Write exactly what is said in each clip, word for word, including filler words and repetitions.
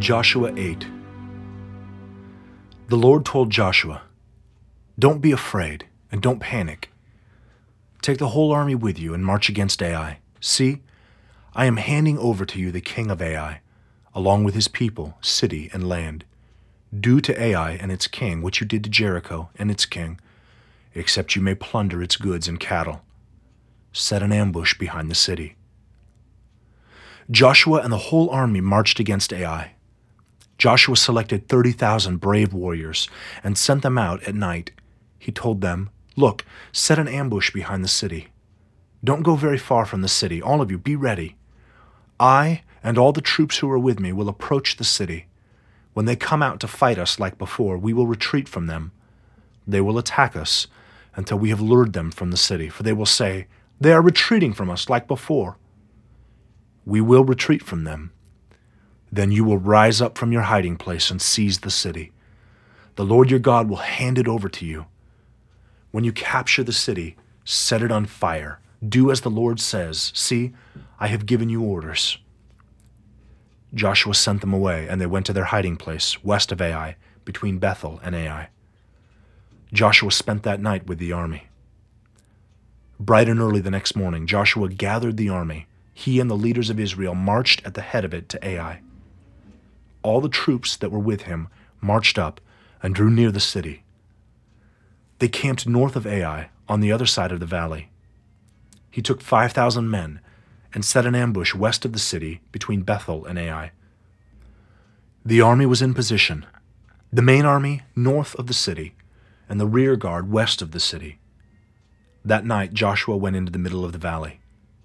Joshua eight. The Lord told Joshua, "Don't be afraid and don't panic. Take the whole army with you and march against Ai. See, I am handing over to you the king of Ai, along with his people, city, and land. Do to Ai and its king what you did to Jericho and its king, except you may plunder its goods and cattle. Set an ambush behind the city." Joshua and the whole army marched against Ai. Joshua selected thirty thousand brave warriors and sent them out at night. He told them, "Look, set an ambush behind the city. Don't go very far from the city. All of you, be ready. I and all the troops who are with me will approach the city. When they come out to fight us like before, we will retreat from them. They will attack us until we have lured them from the city, for they will say, 'They are retreating from us like before.' We will retreat from them. Then you will rise up from your hiding place and seize the city. The Lord your God will hand it over to you. When you capture the city, set it on fire. Do as the Lord says. See, I have given you orders." Joshua sent them away, and they went to their hiding place west of Ai, between Bethel and Ai. Joshua spent that night with the army. Bright and early the next morning, Joshua gathered the army. He and the leaders of Israel marched at the head of it to Ai. All the troops that were with him marched up and drew near the city. They camped north of Ai, on the other side of the valley. He took five thousand men and set an ambush west of the city between Bethel and Ai. The army was in position, the main army north of the city and the rear guard west of the city. That night Joshua went into the middle of the valley.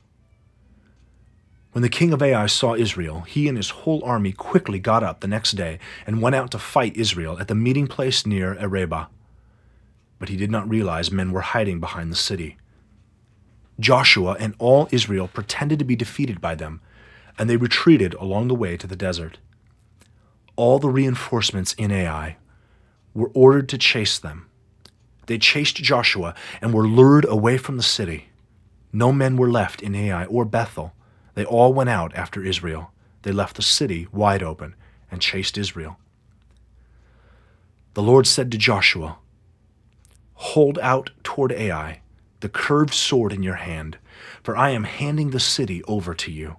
When the king of Ai saw Israel, he and his whole army quickly got up the next day and went out to fight Israel at the meeting place near Arabah. But he did not realize men were hiding behind the city. Joshua and all Israel pretended to be defeated by them, and they retreated along the way to the desert. All the reinforcements in Ai were ordered to chase them. They chased Joshua and were lured away from the city. No men were left in Ai or Bethel. They all went out after Israel. They left the city wide open and chased Israel. The Lord said to Joshua, "Hold out toward Ai the curved sword in your hand, for I am handing the city over to you."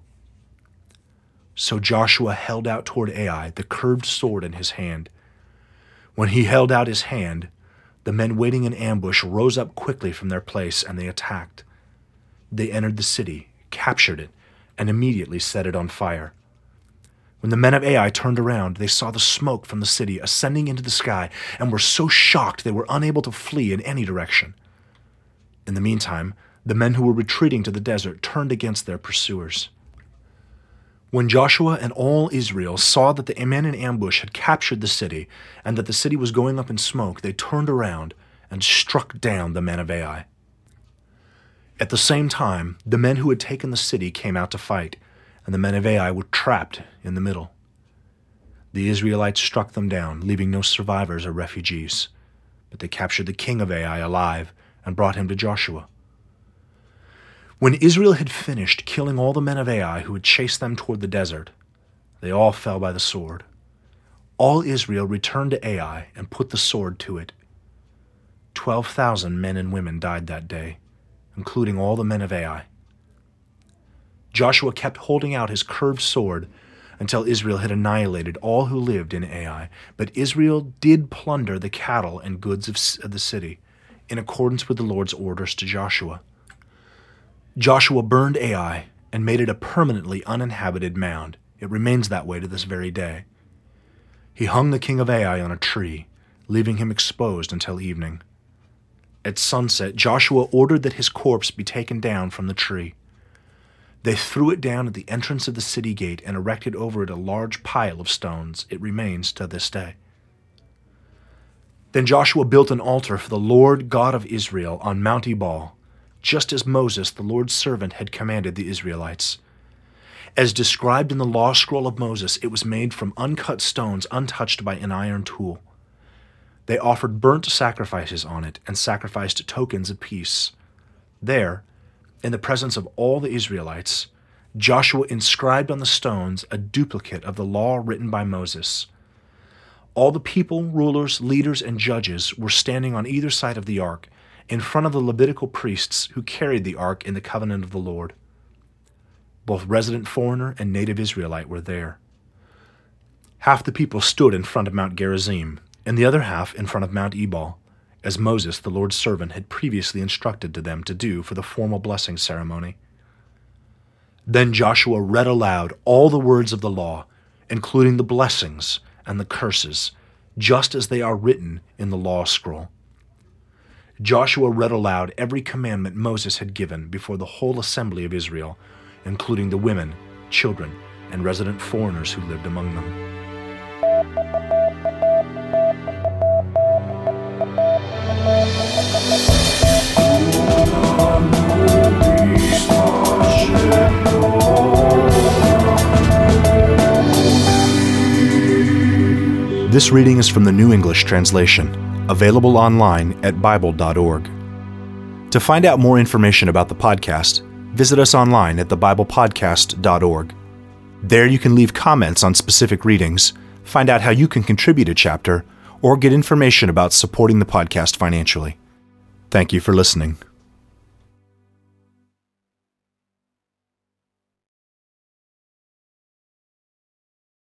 So Joshua held out toward Ai the curved sword in his hand. When he held out his hand, the men waiting in ambush rose up quickly from their place, and they attacked. They entered the city, captured it, and immediately set it on fire. When the men of Ai turned around, they saw the smoke from the city ascending into the sky and were so shocked they were unable to flee in any direction. In the meantime, the men who were retreating to the desert turned against their pursuers. When Joshua and all Israel saw that the men in ambush had captured the city and that the city was going up in smoke, they turned around and struck down the men of Ai. At the same time, the men who had taken the city came out to fight, and the men of Ai were trapped in the middle. The Israelites struck them down, leaving no survivors or refugees, but they captured the king of Ai alive and brought him to Joshua. When Israel had finished killing all the men of Ai who had chased them toward the desert, they all fell by the sword. All Israel returned to Ai and put the sword to it. Twelve thousand men and women died that day, including all the men of Ai. Joshua kept holding out his curved sword until Israel had annihilated all who lived in Ai, but Israel did plunder the cattle and goods of the city, in accordance with the Lord's orders to Joshua. Joshua burned Ai and made it a permanently uninhabited mound. It remains that way to this very day. He hung the king of Ai on a tree, leaving him exposed until evening. At sunset, Joshua ordered that his corpse be taken down from the tree. They threw it down at the entrance of the city gate and erected over it a large pile of stones. It remains to this day. Then Joshua built an altar for the Lord God of Israel on Mount Ebal, just as Moses, the Lord's servant, had commanded the Israelites. As described in the law scroll of Moses, it was made from uncut stones untouched by an iron tool. They offered burnt sacrifices on it and sacrificed tokens of peace. There, in the presence of all the Israelites, Joshua inscribed on the stones a duplicate of the law written by Moses. All the people, rulers, leaders, and judges were standing on either side of the ark, in front of the Levitical priests who carried the ark in the covenant of the Lord. Both resident foreigner and native Israelite were there. Half the people stood in front of Mount Gerizim, and the other half in front of Mount Ebal, as Moses, the Lord's servant, had previously instructed to them to do for the formal blessing ceremony. Then Joshua read aloud all the words of the law, including the blessings and the curses, just as they are written in the law scroll. Joshua read aloud every commandment Moses had given before the whole assembly of Israel, including the women, children, and resident foreigners who lived among them. This reading is from the New English Translation, available online at bible dot org. To find out more information about the podcast, visit us online at the bible podcast dot org. There you can leave comments on specific readings, find out how you can contribute a chapter, or get information about supporting the podcast financially. Thank you for listening.